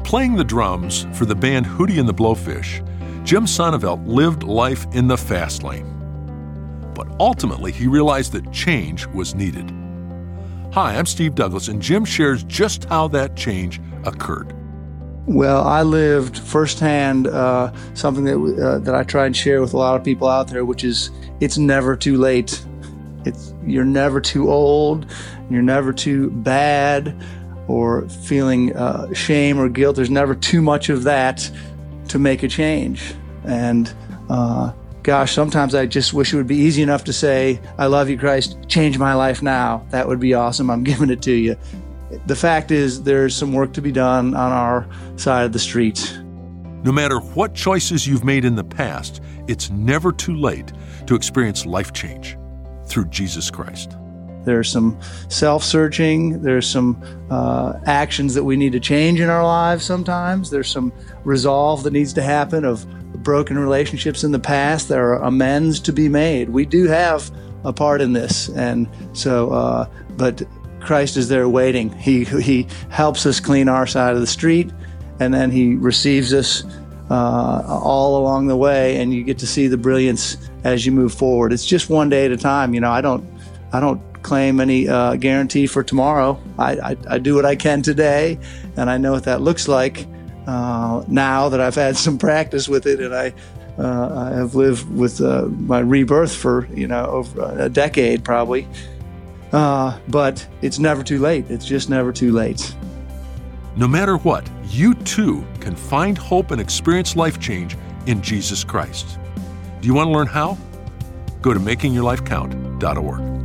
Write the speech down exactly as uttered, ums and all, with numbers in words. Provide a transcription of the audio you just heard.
playing the drums for the band Hootie and the Blowfish, Jim Sonneveld lived life in the fast lane. But ultimately, he realized that change was needed. Hi, I'm Steve Douglas, and Jim shares just how that change occurred. Well, I lived firsthand uh, something that uh, that I try and share with a lot of people out there, which is it's never too late. It's you're never too old, you're never too bad, or feeling uh, shame or guilt. There's never too much of that to make a change. And uh, gosh, sometimes I just wish it would be easy enough to say, I love you, Christ, change my life now. That would be awesome. I'm giving it to you. The fact is, there's some work to be done on our side of the street. No matter what choices you've made in the past, it's never too late to experience life change through Jesus Christ. There's some self-searching. There's some uh, actions that we need to change in our lives sometimes. There's some resolve that needs to happen of broken relationships in the past. There are amends to be made. We do have a part in this. And so, uh, but Christ is there waiting. He, he helps us clean our side of the street, and then he receives us uh, all along the way, and you get to see the brilliance as you move forward. It's just one day at a time. You know, I don't, I don't claim any uh, guarantee for tomorrow. I, I, I do what I can today, and I know what that looks like uh, now that I've had some practice with it, and I, uh, I have lived with uh, my rebirth for, you know, over a decade probably. Uh, but it's never too late. It's just never too late. No matter what, you too can find hope and experience life change in Jesus Christ. Do you want to learn how? Go to making your life count dot org.